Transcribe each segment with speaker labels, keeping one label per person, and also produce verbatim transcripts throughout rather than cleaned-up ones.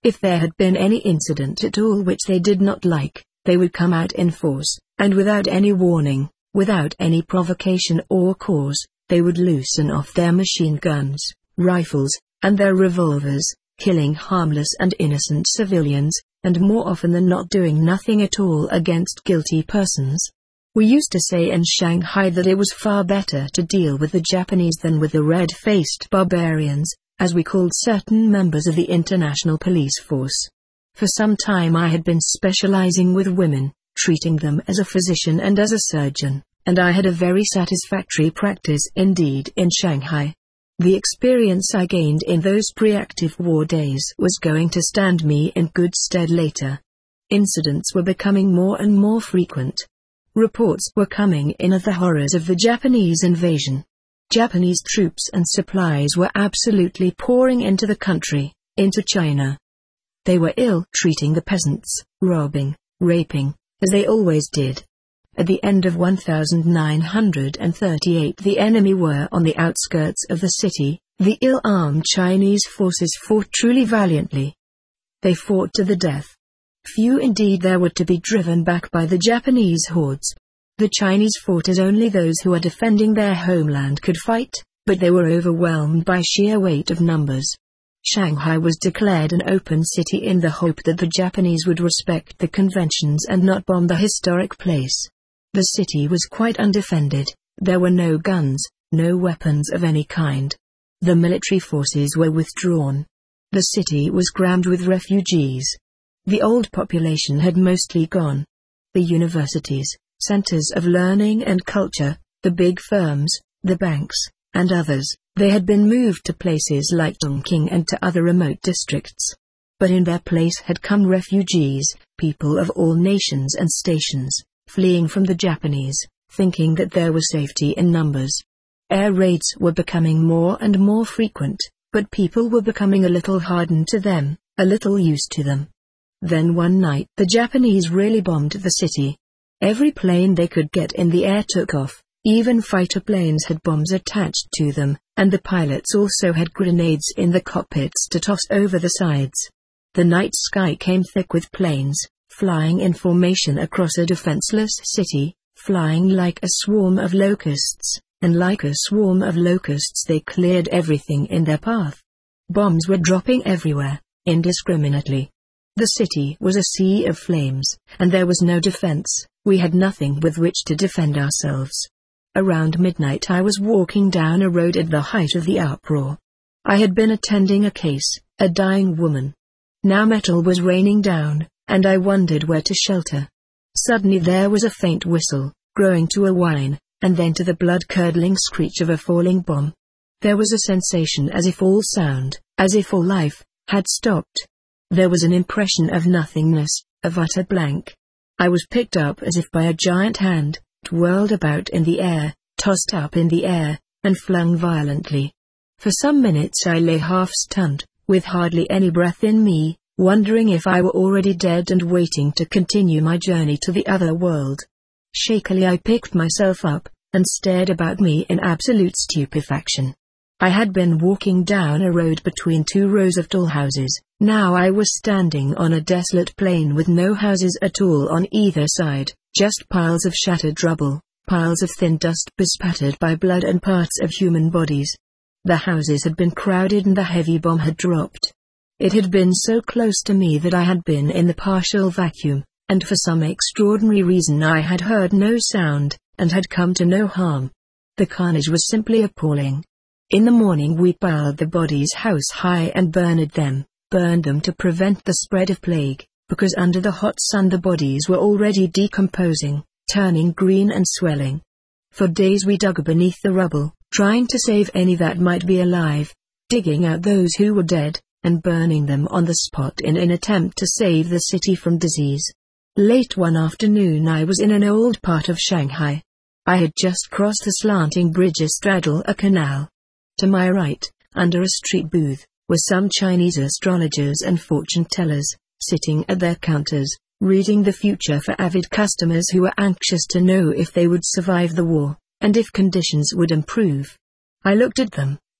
Speaker 1: If there had been any incident at all which they did not like, they would come out in force, and without any warning, without any provocation or cause, they would loosen off their machine guns, rifles, and their revolvers, killing harmless and innocent civilians, and more often than not doing nothing at all against guilty persons. We used to say in Shanghai that it was far better to deal with the Japanese than with the red-faced barbarians, as we called certain members of the international police force. For some time I had been specializing with women, treating them as a physician and as a surgeon, and I had a very satisfactory practice indeed in Shanghai. The experience I gained in those pre-active war days was going to stand me in good stead later. Incidents were becoming more and more frequent. Reports were coming in of the horrors of the Japanese invasion. Japanese troops and supplies were absolutely pouring into the country, into China. They were ill-treating the peasants, robbing, raping, as they always did. At the end of nineteen thirty-eight the enemy were on the outskirts of the city. The ill-armed Chinese forces fought truly valiantly. They fought to the death. Few indeed there were to be driven back by the Japanese hordes. The Chinese fought as only those who are defending their homeland could fight, but they were overwhelmed by sheer weight of numbers. Shanghai was declared an open city in the hope that the Japanese would respect the conventions and not bomb the historic place. The city was quite undefended. There were no guns, no weapons of any kind. The military forces were withdrawn. The city was crammed with refugees. The old population had mostly gone. The universities, centers of learning and culture, the big firms, the banks, and others, they had been moved to places like Chongqing and to other remote districts. But in their place had come refugees, people of all nations and stations, fleeing from the Japanese, thinking that there was safety in numbers. Air raids were becoming more and more frequent, but people were becoming a little hardened to them, a little used to them. Then one night the Japanese really bombed the city. Every plane they could get in the air took off, even fighter planes had bombs attached to them, and the pilots also had grenades in the cockpits to toss over the sides. The night sky came thick with planes, flying in formation across a defenseless city, flying like a swarm of locusts, and like a swarm of locusts they cleared everything in their path. Bombs were dropping everywhere, indiscriminately. The city was a sea of flames, and there was no defense. We had nothing with which to defend ourselves. Around midnight I was walking down a road at the height of the uproar. I had been attending a case, a dying woman. Now metal was raining down, and I wondered where to shelter. Suddenly there was a faint whistle, growing to a whine, and then to the blood-curdling screech of a falling bomb. There was a sensation as if all sound, as if all life, had stopped. There was an impression of nothingness, of utter blank. I was picked up as if by a giant hand, twirled about in the air, tossed up in the air, and flung violently. For some minutes I lay half-stunned, with hardly any breath in me, wondering if I were already dead and waiting to continue my journey to the other world. Shakily I picked myself up, and stared about me in absolute stupefaction. I had been walking down a road between two rows of tall houses. Now I was standing on a desolate plain with no houses at all on either side, just piles of shattered rubble, piles of thin dust bespattered by blood and parts of human bodies. The houses had been crowded and the heavy bomb had dropped. It had been so close to me that I had been in the partial vacuum, and for some extraordinary reason I had heard no sound, and had come to no harm. The carnage was simply appalling. In the morning we piled the bodies house high and burned them, burned them to prevent the spread of plague, because under the hot sun the bodies were already decomposing, turning green and swelling. For days we dug beneath the rubble, trying to save any that might be alive, digging out those who were dead, and burning them on the spot in an attempt to save the city from disease. Late one afternoon I was in an old part of Shanghai. I had just crossed the slanting bridge astraddle a canal. To my right, under a street booth, were some Chinese astrologers and fortune-tellers, sitting at their counters, reading the future for avid customers who were anxious to know if they would survive the war, and if conditions would improve. I looked at them,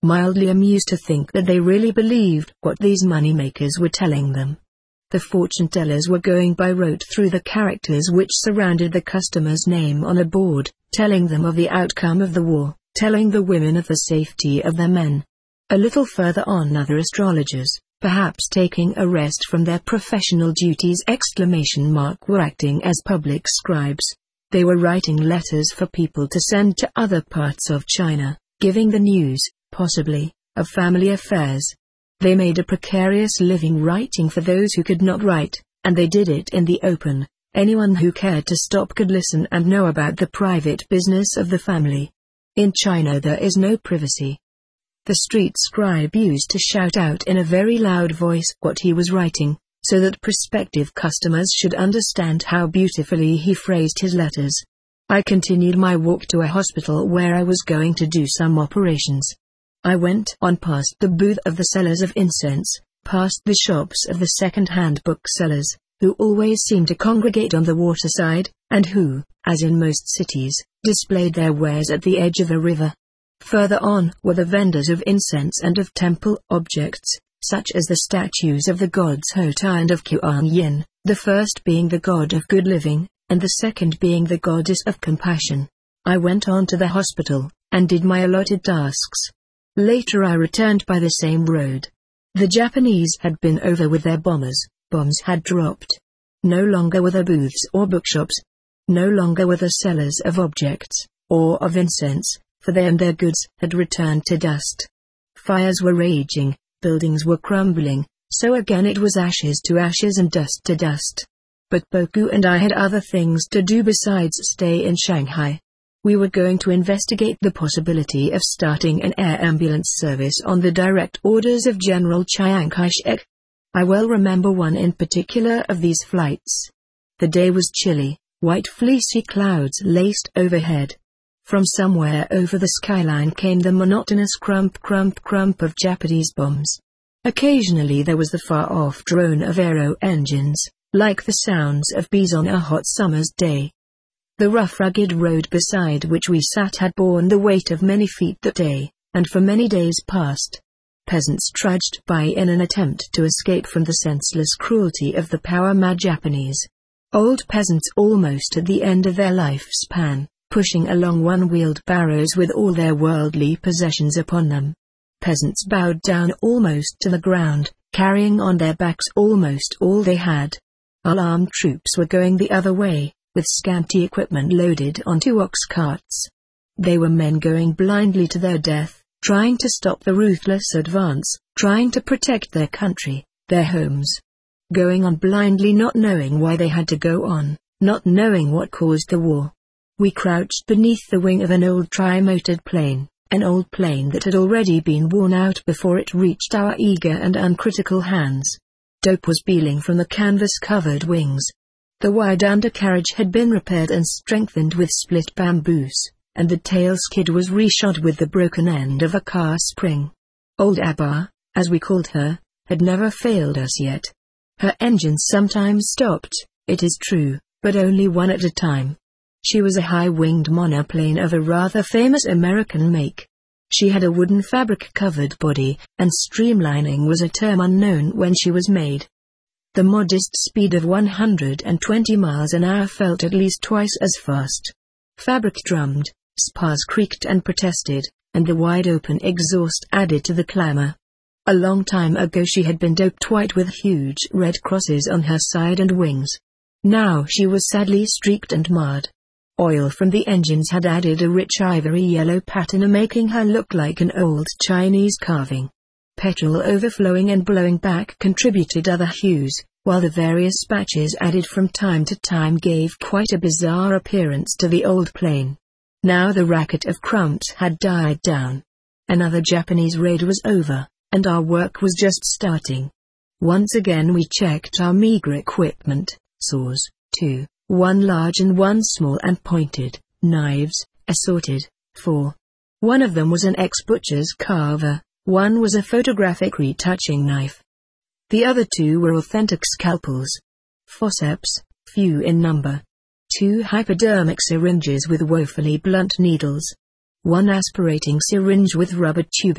Speaker 1: mildly amused to think that they really believed what these moneymakers were telling them. The fortune-tellers were going by rote through the characters which surrounded the customer's name on a board, telling them of the outcome of the war, telling the women of the safety of their men. A little further on, other astrologers, perhaps taking a rest from their professional duties exclamation mark were acting as public scribes. They were writing letters for people to send to other parts of China, giving the news, possibly, of family affairs. They made a precarious living writing for those who could not write, and they did it in the open. Anyone who cared to stop could listen and know about the private business of the family. In China there is no privacy. The street scribe used to shout out in a very loud voice what he was writing, so that prospective customers should understand how beautifully he phrased his letters. I continued my walk to a hospital where I was going to do some operations. I went on past the booth of the sellers of incense, past the shops of the second-hand booksellers, who always seemed to congregate on the waterside, and who, as in most cities, displayed their wares at the edge of a river. Further on were the vendors of incense and of temple objects, such as the statues of the gods Hota and of Kuan Yin, the first being the god of good living, and the second being the goddess of compassion. I went on to the hospital, and did my allotted tasks. Later I returned by the same road. The Japanese had been over with their bombers, bombs had dropped. No longer were there booths or bookshops. No longer were there sellers of objects, or of incense, for they and their goods had returned to dust. Fires were raging, buildings were crumbling, so again it was ashes to ashes and dust to dust. But Boku and I had other things to do besides stay in Shanghai. We were going to investigate the possibility of starting an air ambulance service on the direct orders of General Chiang Kai-shek. I well remember one in particular of these flights. The day was chilly, white fleecy clouds laced overhead. From somewhere over the skyline came the monotonous crump crump crump of Japanese bombs. Occasionally there was the far-off drone of aero engines, like the sounds of bees on a hot summer's day. The rough rugged road beside which we sat had borne the weight of many feet that day, and for many days past. Peasants trudged by in an attempt to escape from the senseless cruelty of the power-mad Japanese. Old peasants almost at the end of their lifespan, pushing along one-wheeled barrows with all their worldly possessions upon them. Peasants bowed down almost to the ground, carrying on their backs almost all they had. Our armed troops were going the other way, with scanty equipment loaded onto ox carts. They were men going blindly to their death, trying to stop the ruthless advance, trying to protect their country, their homes. Going on blindly, not knowing why they had to go on, not knowing what caused the war. We crouched beneath the wing of an old tri-motored plane, an old plane that had already been worn out before it reached our eager and uncritical hands. Dope was peeling from the canvas-covered wings. The wide undercarriage had been repaired and strengthened with split bamboos, and the tail skid was reshod with the broken end of a car spring. Old Abba, as we called her, had never failed us yet. Her engines sometimes stopped, it is true, but only one at a time. She was a high-winged monoplane of a rather famous American make. She had a wooden fabric-covered body, and streamlining was a term unknown when she was made. The modest speed of one hundred twenty miles an hour felt at least twice as fast. Fabric drummed, spars creaked and protested, and the wide-open exhaust added to the clamor. A long time ago she had been doped white with huge red crosses on her side and wings. Now she was sadly streaked and marred. Oil from the engines had added a rich ivory yellow patina, making her look like an old Chinese carving. Petrol overflowing and blowing back contributed other hues, while the various patches added from time to time gave quite a bizarre appearance to the old plane. Now the racket of crumps had died down. Another Japanese raid was over, and our work was just starting. Once again we checked our meager equipment, saws, two, one large and one small and pointed, knives, assorted, four. One of them was an ex-butcher's carver, one was a photographic retouching knife. The other two were authentic scalpels. Forceps, few in number. Two hypodermic syringes with woefully blunt needles. One aspirating syringe with rubber tubing,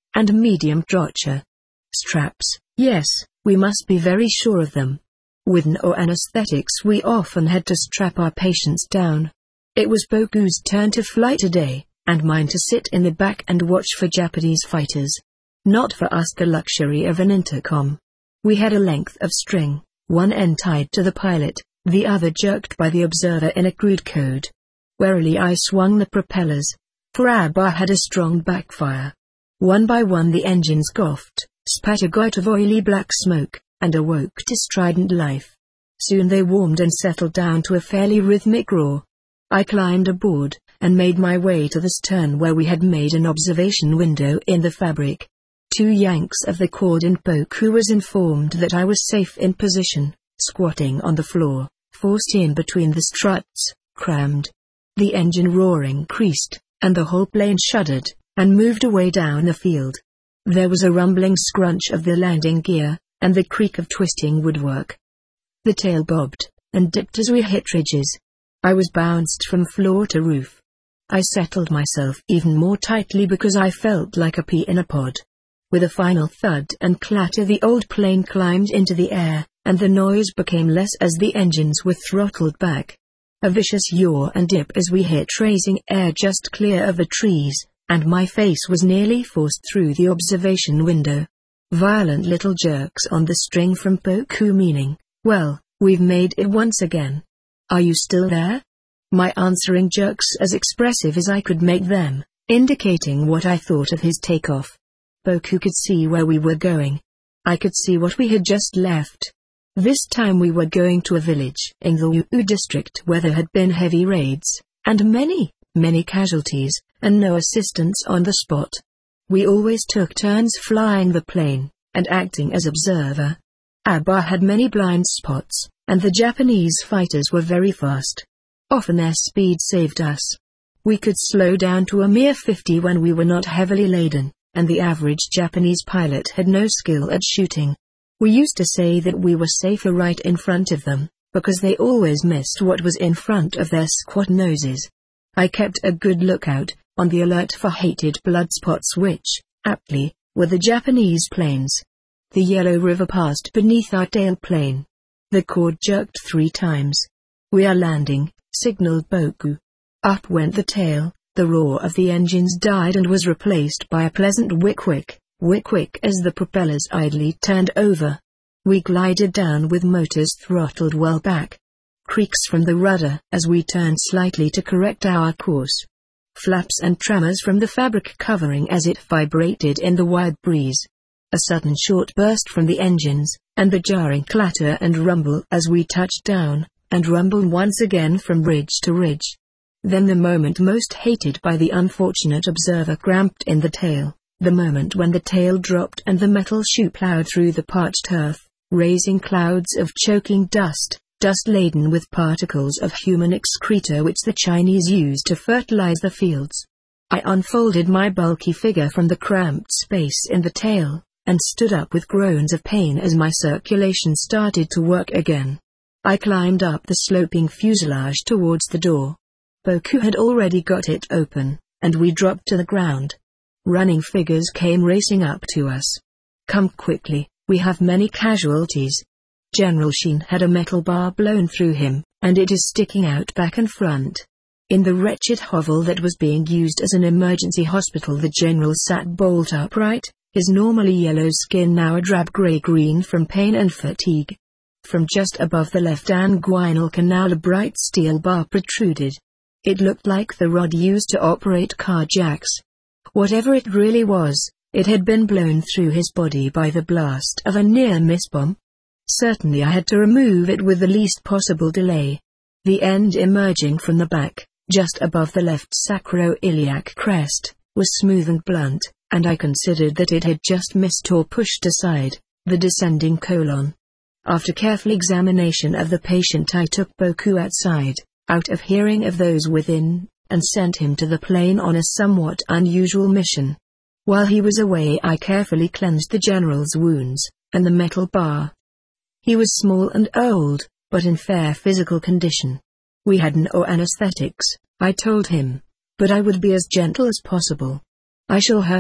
Speaker 1: and medium torture. Straps, yes, we must be very sure of them. With no anesthetics we often had to strap our patients down. It was Boku's turn to fly today, and mine to sit in the back and watch for Japanese fighters. Not for us the luxury of an intercom. We had a length of string, one end tied to the pilot, the other jerked by the observer in a crude code. Warily I swung the propellers, for Abba had a strong backfire. One by one the engines goughed, spat a gout of oily black smoke, and awoke to strident life. Soon they warmed and settled down to a fairly rhythmic roar. I climbed aboard, and made my way to the stern where we had made an observation window in the fabric. Two yanks of the cord and Boku was informed that I was safe in position, squatting on the floor, forced in between the struts, crammed. The engine roar increased, and the whole plane shuddered, and moved away down the field. There was a rumbling scrunch of the landing gear, and the creak of twisting woodwork. The tail bobbed, and dipped as we hit ridges. I was bounced from floor to roof. I settled myself even more tightly because I felt like a pea in a pod. With a final thud and clatter the old plane climbed into the air, and the noise became less as the engines were throttled back. A vicious yaw and dip as we hit racing air just clear of the trees, and my face was nearly forced through the observation window. Violent little jerks on the string from Boku meaning, well, we've made it once again. Are you still there? My answering jerks as expressive as I could make them, indicating what I thought of his takeoff. Boku could see where we were going. I could see what we had just left. This time we were going to a village in the Uu district where there had been heavy raids, and many, many casualties, and no assistance on the spot. We always took turns flying the plane, and acting as observer. Abba had many blind spots, and the Japanese fighters were very fast. Often their speed saved us. We could slow down to a mere fifty when we were not heavily laden, and the average Japanese pilot had no skill at shooting. We used to say that we were safer right in front of them, because they always missed what was in front of their squat noses. I kept a good lookout, on the alert for hated blood spots which, aptly, were the Japanese planes. The Yellow River passed beneath our tail plane. The cord jerked three times. "We are landing," signaled Boku. Up went the tail, the roar of the engines died and was replaced by a pleasant wick-wick, wick-wick as the propellers idly turned over. We glided down with motors throttled well back. Creaks from the rudder as we turned slightly to correct our course. Flaps and tremors from the fabric covering as it vibrated in the wide breeze. A sudden short burst from the engines, and the jarring clatter and rumble as we touched down, and rumble once again from ridge to ridge. Then the moment most hated by the unfortunate observer cramped in the tail, the moment when the tail dropped and the metal shoe plowed through the parched earth, raising clouds of choking dust, dust laden with particles of human excreta which the Chinese use to fertilize the fields. I unfolded my bulky figure from the cramped space in the tail, and stood up with groans of pain as my circulation started to work again. I climbed up the sloping fuselage towards the door. Boku had already got it open, and we dropped to the ground. Running figures came racing up to us. "Come quickly, we have many casualties." General Sheen had a metal bar blown through him, and it is sticking out back and front. In the wretched hovel that was being used as an emergency hospital the general sat bolt upright, his normally yellow skin now a drab grey-green from pain and fatigue. From just above the left inguinal canal a bright steel bar protruded. It looked like the rod used to operate carjacks. Whatever it really was, it had been blown through his body by the blast of a near-miss bomb. Certainly I had to remove it with the least possible delay. The end emerging from the back, just above the left sacroiliac crest, was smooth and blunt, and I considered that it had just missed or pushed aside the descending colon. After careful examination of the patient I took Boku outside, out of hearing of those within, and sent him to the plane on a somewhat unusual mission. While he was away I carefully cleansed the general's wounds, and the metal bar. He was small and old, but in fair physical condition. We had no anesthetics, I told him, but I would be as gentle as possible. "I shall hurt you,"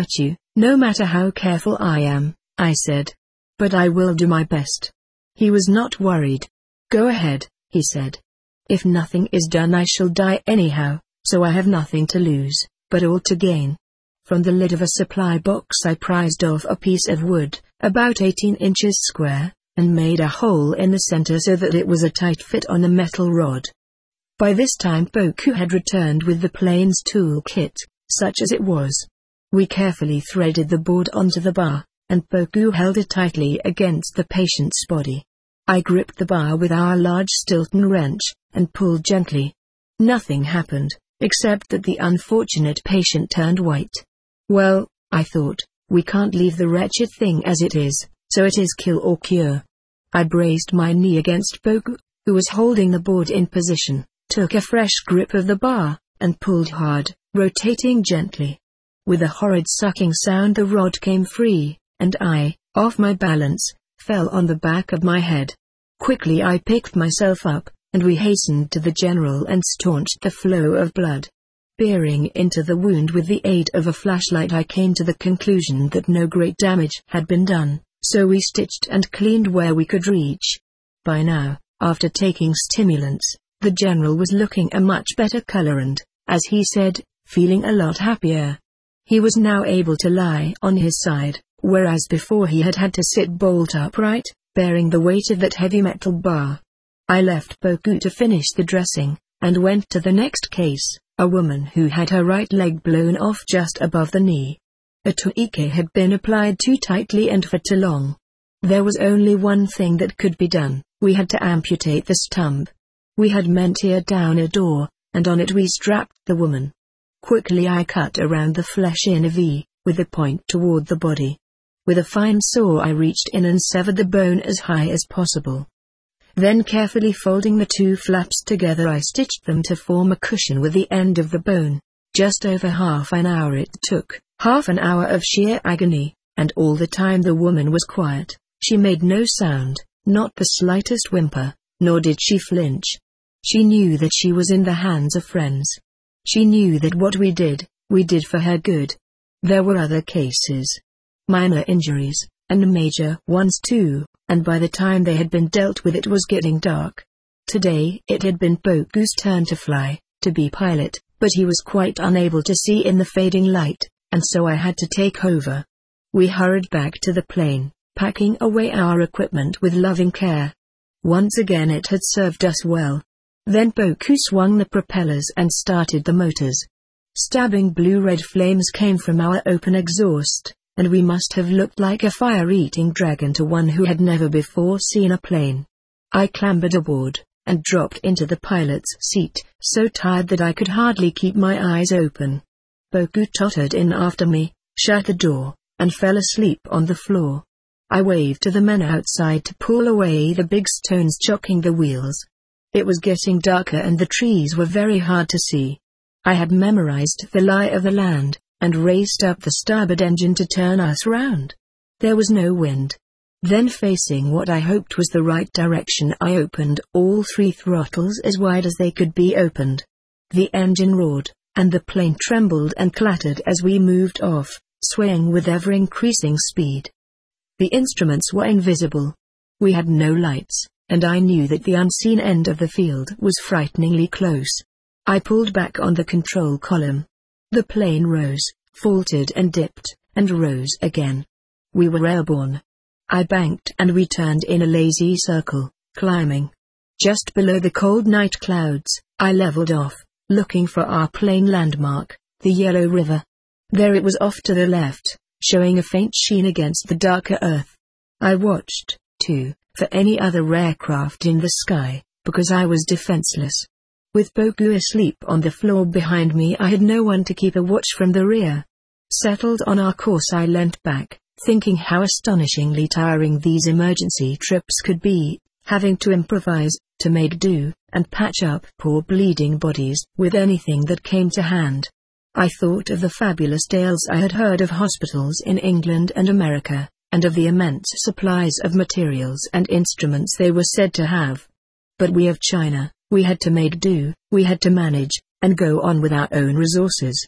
Speaker 1: No matter how careful I am, I said. But I will do my best. He was not worried. Go ahead, he said. If nothing is done I shall die anyhow, so I have nothing to lose, but all to gain. From the lid of a supply box I prized off a piece of wood, about eighteen inches square, and made a hole in the center so that it was a tight fit on the metal rod. By this time Boku had returned with the plane's tool kit, such as it was. We carefully threaded the board onto the bar, and Boku held it tightly against the patient's body. I gripped the bar with our large Stilton wrench, and pulled gently. Nothing happened, except that the unfortunate patient turned white. Well, I thought, we can't leave the wretched thing as it is, so it is kill or cure. I braced my knee against Boku, who was holding the board in position, took a fresh grip of the bar, and pulled hard, rotating gently. With a horrid sucking sound the rod came free, and I, off my balance, fell on the back of my head. Quickly I picked myself up, and we hastened to the general and staunched the flow of blood. Peering into the wound with the aid of a flashlight I came to the conclusion that no great damage had been done, so we stitched and cleaned where we could reach. By now, after taking stimulants, the general was looking a much better color and, as he said, feeling a lot happier. He was now able to lie on his side, whereas before he had had to sit bolt upright, bearing the weight of that heavy metal bar. I left Boku to finish the dressing, and went to the next case, a woman who had her right leg blown off just above the knee. A tourniquet had been applied too tightly and for too long. There was only one thing that could be done, we had to amputate the stump. We had mentered down a door, and on it we strapped the woman. Quickly I cut around the flesh in a V, with the point toward the body. With a fine saw I reached in and severed the bone as high as possible. Then carefully folding the two flaps together I stitched them to form a cushion with the end of the bone. Just over half an hour it took, half an hour of sheer agony, and all the time the woman was quiet. She made no sound, not the slightest whimper, nor did she flinch. She knew that she was in the hands of friends. She knew that what we did, we did for her good. There were other cases. Minor injuries, and major ones too, and by the time they had been dealt with it was getting dark. Today it had been Boku's turn to fly, to be pilot, but he was quite unable to see in the fading light, and so I had to take over. We hurried back to the plane, packing away our equipment with loving care. Once again it had served us well. Then Boku swung the propellers and started the motors. Stabbing blue-red flames came from our open exhaust, and we must have looked like a fire-eating dragon to one who had never before seen a plane. I clambered aboard, and dropped into the pilot's seat, so tired that I could hardly keep my eyes open. Boku tottered in after me, shut the door, and fell asleep on the floor. I waved to the men outside to pull away the big stones chocking the wheels. It was getting darker and the trees were very hard to see. I had memorized the lie of the land, and raised up the starboard engine to turn us round. There was no wind. Then facing what I hoped was the right direction I opened all three throttles as wide as they could be opened. The engine roared, and the plane trembled and clattered as we moved off, swaying with ever-increasing speed. The instruments were invisible. We had no lights, and I knew that the unseen end of the field was frighteningly close. I pulled back on the control column. The plane rose, faltered and dipped, and rose again. We were airborne. I banked and we turned in a lazy circle, climbing. Just below the cold night clouds, I leveled off, looking for our plane landmark, the Yellow River. There it was off to the left, showing a faint sheen against the darker earth. I watched, too, for any other aircraft in the sky, because I was defenseless. With Boku asleep on the floor behind me, I had no one to keep a watch from the rear. Settled on our course, I leant back, thinking how astonishingly tiring these emergency trips could be, having to improvise, to make do, and patch up poor bleeding bodies with anything that came to hand. I thought of the fabulous tales I had heard of hospitals in England and America, and of the immense supplies of materials and instruments they were said to have. But we of China, we had to make do, we had to manage, and go on with our own resources.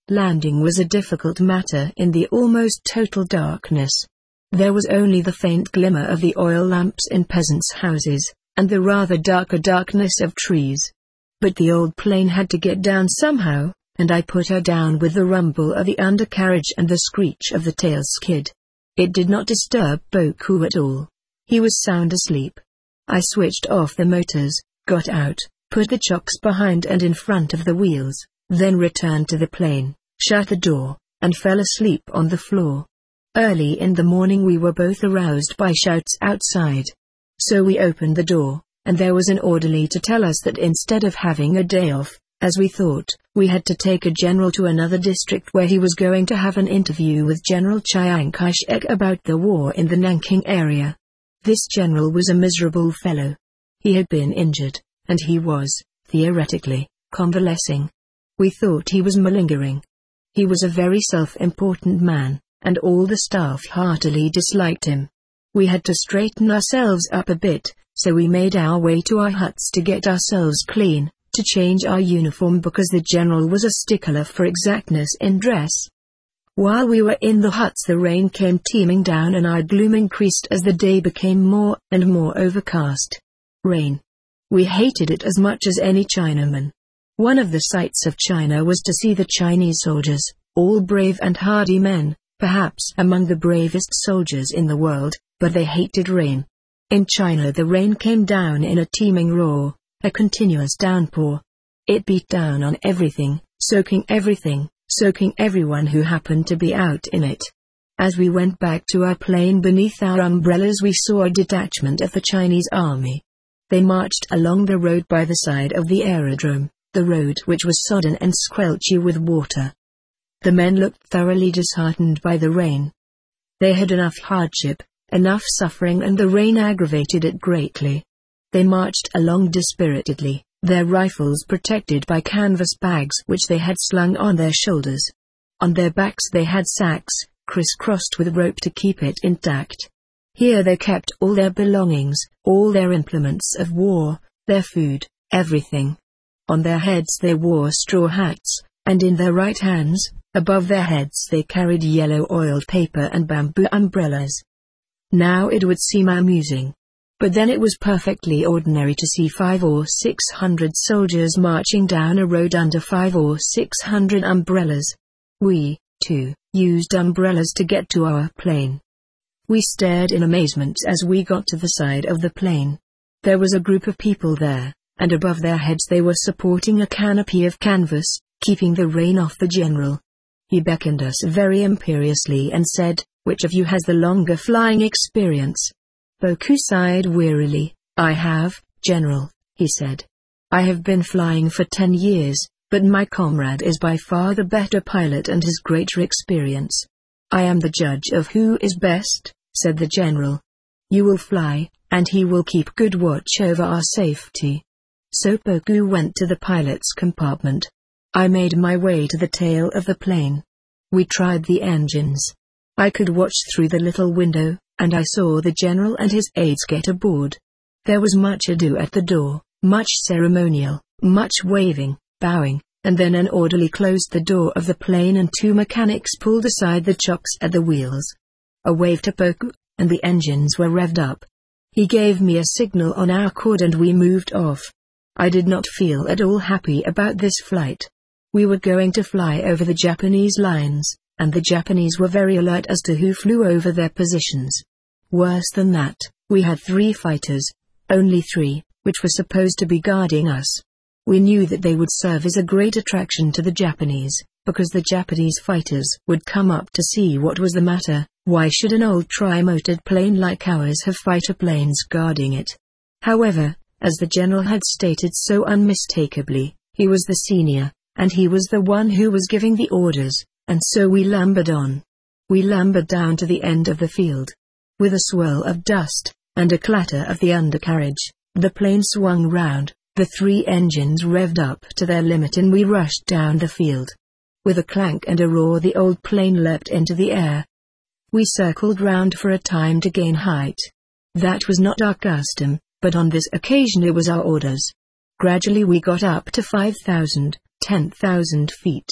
Speaker 1: Landing was a difficult matter in the almost total darkness. There was only the faint glimmer of the oil lamps in peasants' houses, and the rather darker darkness of trees. But the old plane had to get down somehow, and I put her down with the rumble of the undercarriage and the screech of the tail skid. It did not disturb Boku at all. He was sound asleep. I switched off the motors, got out, put the chocks behind and in front of the wheels, then returned to the plane, shut the door, and fell asleep on the floor. Early in the morning we were both aroused by shouts outside. So we opened the door, and there was an orderly to tell us that instead of having a day off, as we thought, we had to take a general to another district where he was going to have an interview with General Chiang Kai-shek about the war in the Nanking area. This general was a miserable fellow. He had been injured, and he was, theoretically, convalescing. We thought he was malingering. He was a very self-important man, and all the staff heartily disliked him. We had to straighten ourselves up a bit, so we made our way to our huts to get ourselves clean, to change our uniform because the general was a stickler for exactness in dress. While we were in the huts the rain came teeming down and our gloom increased as the day became more and more overcast. Rain. We hated it as much as any Chinaman. One of the sights of China was to see the Chinese soldiers, all brave and hardy men, perhaps among the bravest soldiers in the world, but they hated rain. In China the rain came down in a teeming roar, a continuous downpour. It beat down on everything, soaking everything, soaking everyone who happened to be out in it. As we went back to our plane beneath our umbrellas we saw a detachment of the Chinese army. They marched along the road by the side of the aerodrome, the road which was sodden and squelchy with water. The men looked thoroughly disheartened by the rain. They had enough hardship, enough suffering, and the rain aggravated it greatly. They marched along dispiritedly, their rifles protected by canvas bags which they had slung on their shoulders. On their backs they had sacks, crisscrossed with rope to keep it intact. Here they kept all their belongings, all their implements of war, their food, everything. On their heads they wore straw hats, and in their right hands, above their heads they carried yellow oiled paper and bamboo umbrellas. Now it would seem amusing. But then it was perfectly ordinary to see five or six hundred soldiers marching down a road under five or six hundred umbrellas. We, too, used umbrellas to get to our plane. We stared in amazement as we got to the side of the plane. There was a group of people there, and above their heads they were supporting a canopy of canvas, keeping the rain off the general. He beckoned us very imperiously and said, "Which of you has the longer flying experience?" Boku sighed wearily. "I have, General," he said. "I have been flying for ten years, but my comrade is by far the better pilot and has greater experience." "I am the judge of who is best," said the general. "You will fly, and he will keep good watch over our safety." So Boku went to the pilot's compartment. I made my way to the tail of the plane. We tried the engines. I could watch through the little window, and I saw the general and his aides get aboard. There was much ado at the door, much ceremonial, much waving, bowing, and then an orderly closed the door of the plane and two mechanics pulled aside the chocks at the wheels. A wave to Boku, and the engines were revved up. He gave me a signal on our cord and we moved off. I did not feel at all happy about this flight. We were going to fly over the Japanese lines, and the Japanese were very alert as to who flew over their positions. Worse than that, we had three fighters, only three, which were supposed to be guarding us. We knew that they would serve as a great attraction to the Japanese, because the Japanese fighters would come up to see what was the matter. Why should an old tri-motored plane like ours have fighter planes guarding it? However, as the general had stated so unmistakably, he was the senior, and he was the one who was giving the orders, and so we lumbered on. We lumbered down to the end of the field. With a swirl of dust, and a clatter of the undercarriage, the plane swung round, the three engines revved up to their limit and we rushed down the field. With a clank and a roar the old plane leapt into the air. We circled round for a time to gain height. That was not our custom, but on this occasion it was our orders. Gradually we got up to five thousand, ten thousand feet.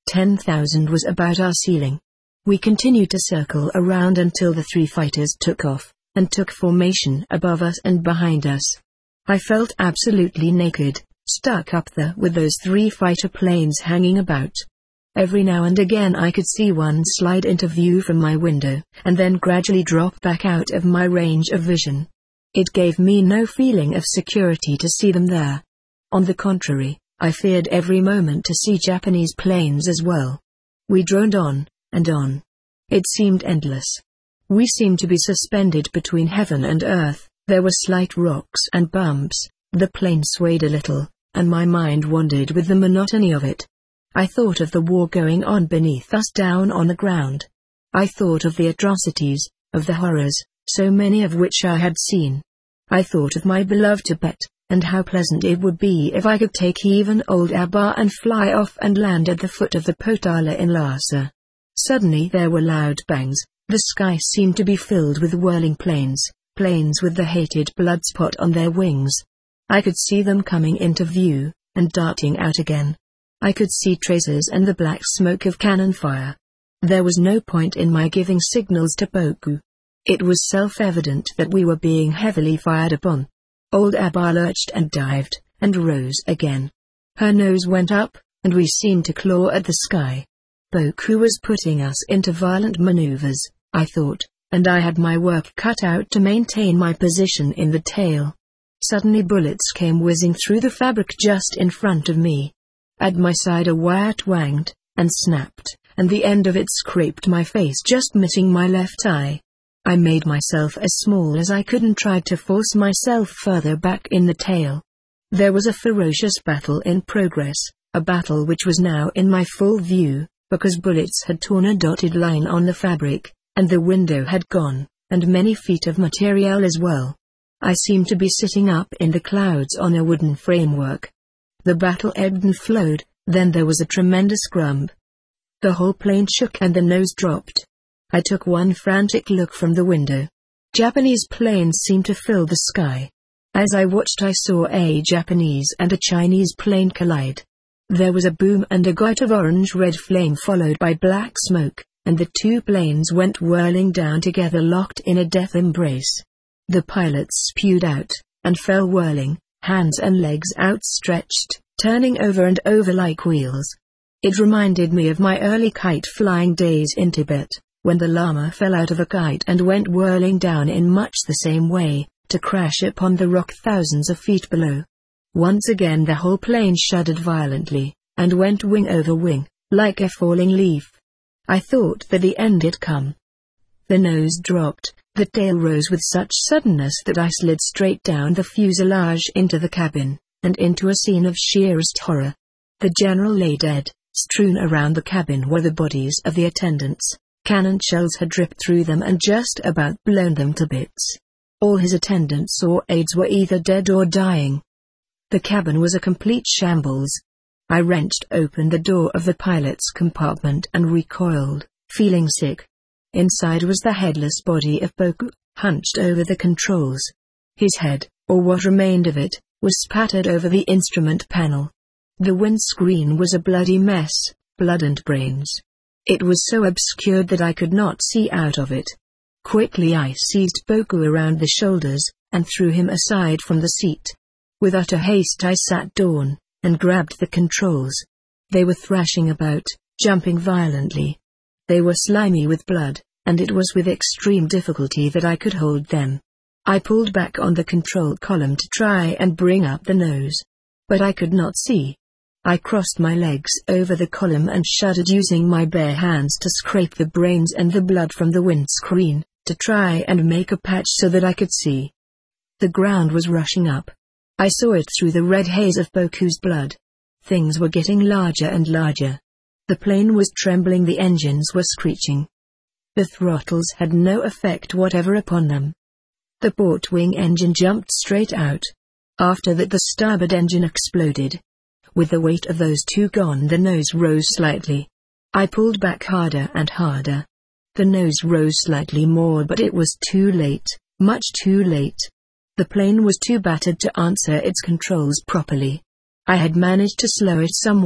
Speaker 1: ten thousand was about our ceiling. We continued to circle around until the three fighters took off, and took formation above us and behind us. I felt absolutely naked, stuck up there with those three fighter planes hanging about. Every now and again I could see one slide into view from my window, and then gradually drop back out of my range of vision. It gave me no feeling of security to see them there. On the contrary, I feared every moment to see Japanese planes as well. We droned on, and on. It seemed endless. We seemed to be suspended between heaven and earth. There were slight rocks and bumps, the plane swayed a little, and my mind wandered with the monotony of it. I thought of the war going on beneath us down on the ground. I thought of the atrocities, of the horrors, so many of which I had seen. I thought of my beloved Tibet, and how pleasant it would be if I could take even old Abba and fly off and land at the foot of the Potala in Lhasa. Suddenly there were loud bangs, the sky seemed to be filled with whirling planes, planes with the hated blood spot on their wings. I could see them coming into view, and darting out again. I could see traces and the black smoke of cannon fire. There was no point in my giving signals to Boku. It was self-evident that we were being heavily fired upon. Old Abba lurched and dived, and rose again. Her nose went up, and we seemed to claw at the sky. Boku was putting us into violent maneuvers, I thought, and I had my work cut out to maintain my position in the tail. Suddenly bullets came whizzing through the fabric just in front of me. At my side a wire twanged, and snapped, and the end of it scraped my face, just missing my left eye. I made myself as small as I could and tried to force myself further back in the tail. There was a ferocious battle in progress, a battle which was now in my full view, because bullets had torn a dotted line on the fabric, and the window had gone, and many feet of material as well. I seemed to be sitting up in the clouds on a wooden framework. The battle ebbed and flowed, then there was a tremendous grump. The whole plane shook and the nose dropped. I took one frantic look from the window. Japanese planes seemed to fill the sky. As I watched I saw a Japanese and a Chinese plane collide. There was a boom and a gush of orange-red flame followed by black smoke, and the two planes went whirling down together, locked in a death embrace. The pilots spewed out, and fell whirling, hands and legs outstretched, turning over and over like wheels. It reminded me of my early kite-flying days in Tibet, when the llama fell out of a kite and went whirling down in much the same way, to crash upon the rock thousands of feet below. Once again the whole plane shuddered violently, and went wing over wing, like a falling leaf. I thought that the end had come. The nose dropped, the tail rose with such suddenness that I slid straight down the fuselage into the cabin, and into a scene of sheerest horror. The general lay dead. Strewn around the cabin were the bodies of the attendants. Cannon shells had dripped through them and just about blown them to bits. All his attendants or aides were either dead or dying. The cabin was a complete shambles. I wrenched open the door of the pilot's compartment and recoiled, feeling sick. Inside was the headless body of Boku, hunched over the controls. His head, or what remained of it, was spattered over the instrument panel. The windscreen was a bloody mess, blood and brains. It was so obscured that I could not see out of it. Quickly I seized Boku around the shoulders, and threw him aside from the seat. With utter haste I sat down, and grabbed the controls. They were thrashing about, jumping violently. They were slimy with blood, and it was with extreme difficulty that I could hold them. I pulled back on the control column to try and bring up the nose. But I could not see. I crossed my legs over the column and shuddered, using my bare hands to scrape the brains and the blood from the windscreen, to try and make a patch so that I could see. The ground was rushing up. I saw it through the red haze of Boku's blood. Things were getting larger and larger. The plane was trembling, the engines were screeching. The throttles had no effect whatever upon them. The port wing engine jumped straight out. After that the starboard engine exploded. With the weight of those two gone, the nose rose slightly. I pulled back harder and harder. The nose rose slightly more, but it was too late, much too late. The plane was too battered to answer its controls properly. I had managed to slow it somewhat,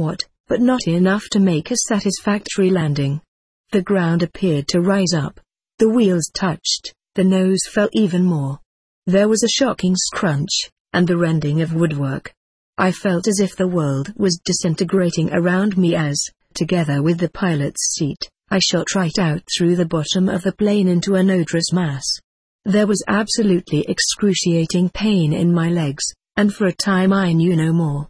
Speaker 1: but not enough to make a satisfactory landing. The ground appeared to rise up. The wheels touched, the nose fell even more. There was a shocking scrunch, and the rending of woodwork. I felt as if the world was disintegrating around me as, together with the pilot's seat, I shot right out through the bottom of the plane into an odorous mass. There was absolutely excruciating pain in my legs, and for a time I knew no more.